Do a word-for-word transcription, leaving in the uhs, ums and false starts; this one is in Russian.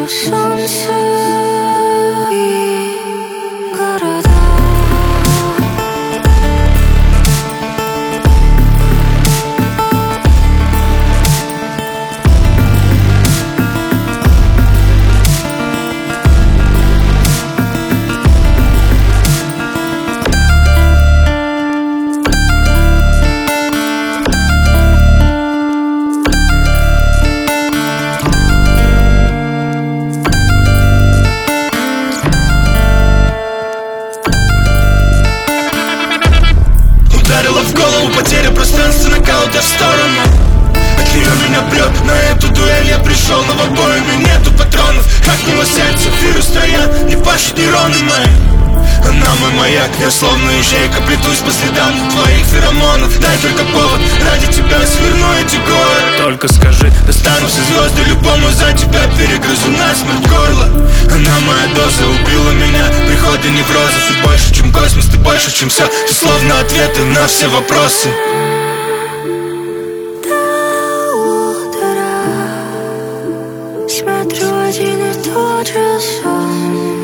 вижу солнце и города. Ударила в голову потеря пространства, нокаута в сторону. От нее меня прет, на эту дуэль я пришел, но в обоими нету патронов. Как в него сердце, вирус стоят, не пашут нейроны мои. Она мой маяк, я словно ищейка, плетусь по следам твоих феромонов. Дай только повод, ради тебя сверну эти горы. Только скажи, достану все звезды любому, за тебя перегрызу насмерть горло. Она моя доза, убила меня, приходы невроза. Ты больше, чем космос, ты больше, чем все. Ты словно ответы на все вопросы. До утра смотрю один и тот же сон.